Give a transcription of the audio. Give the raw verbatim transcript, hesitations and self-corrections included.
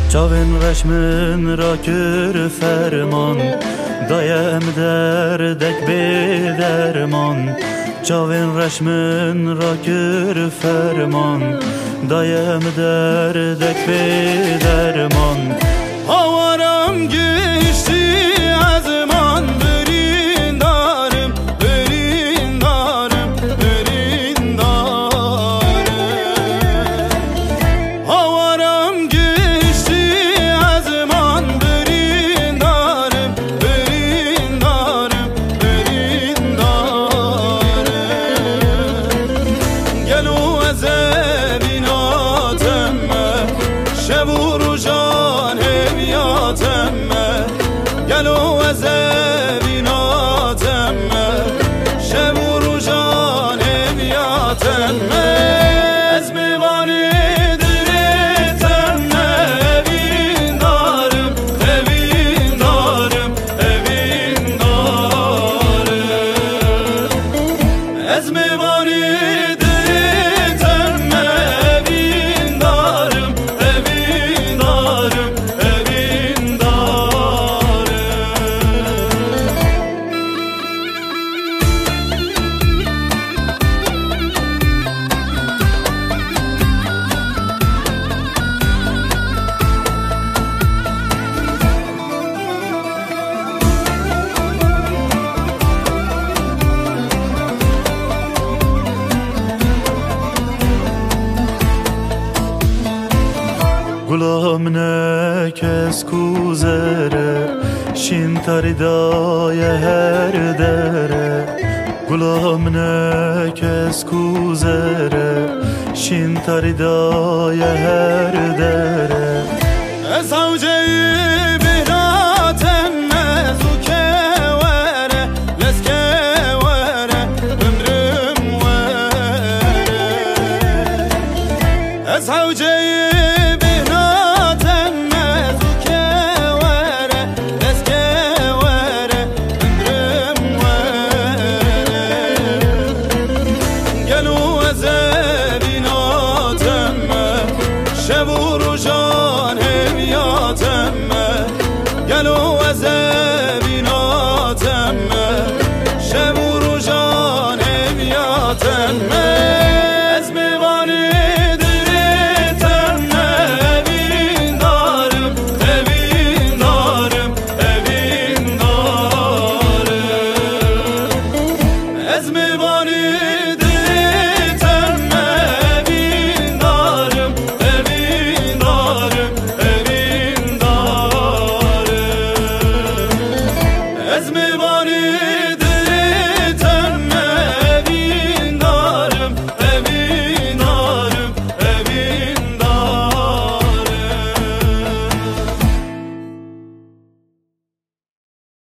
چاوین رشمن را کر فرمان دایم دردک به درمان چاوین رشمن را کر فرمان دایم دردک به درمان آوارم گشتی از من برین دارم برین دارم برین دارم آوارم گشتی از من برین دارم برین دارم برین دارم گلو از بیناتم شب و روزان همیاتم گلو از بیناتم شب و روزان همیاتم از میوانی دریتم نبین دارم نبین دارم نبین دارم از میوانی گلام نکس کوزره شین تریدای هر دره گلام نکس کوزره شین تریدای هر دره زوجه بهراتم مزوکه وره لسکه وره بمرم وره زوجه Zebino